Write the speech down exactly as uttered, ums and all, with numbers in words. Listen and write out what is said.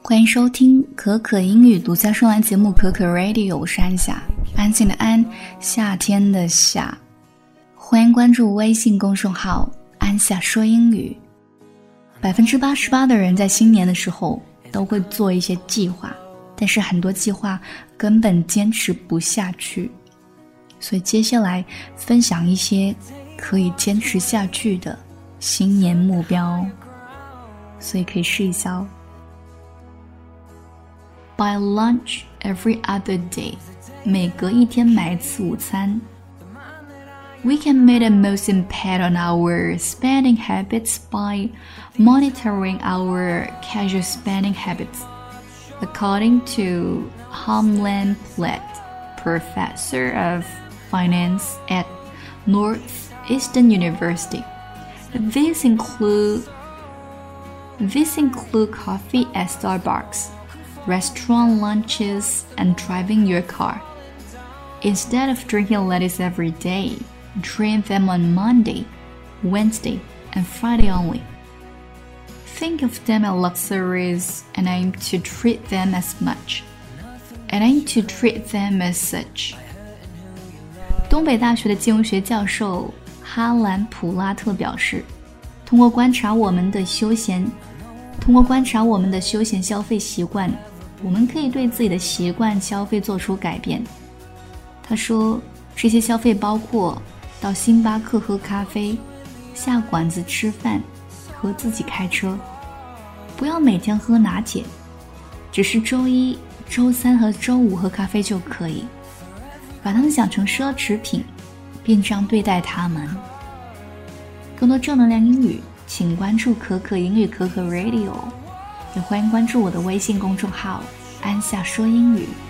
欢迎收听可可英语独家声兰节目可可 Radio， 我是安夏，安静的安，夏天的夏。欢迎关注微信公众号安夏说英语。百分之八十八的人在新年的时候都会做一些计划，但是很多计划根本坚持不下去，所以接下来分享一些可以坚持下去的新年目标，所以可以试一下哦。Buy lunch every other day. 每隔一天买一次午餐。We can make the most impact on our spending habits by monitoring our casual spending habits. According to Hamlin Platt, professor of finance at Northeastern University. These include, these include coffee at Starbucks.Restaurant lunches and driving your car. Instead of drinking lettuce every day, drink them on Monday, Wednesday, and Friday only. Think of them as luxuries and aim to treat them as much. And aim to treat them as such. 东北大学的金融学教授哈兰普拉特表示，通过观察我们的休闲，通过观察我们的休闲消费习惯，我们可以对自己的习惯消费做出改变。他说，这些消费包括到星巴克喝咖啡，下馆子吃饭，和自己开车。不要每天喝拿铁，只是周一、周三和周五喝咖啡就可以。把它们想成奢侈品，并这样对待它们。更多正能量英语，请关注可可英语可可 Radio。也欢迎关注我的微信公众号安夏说英语。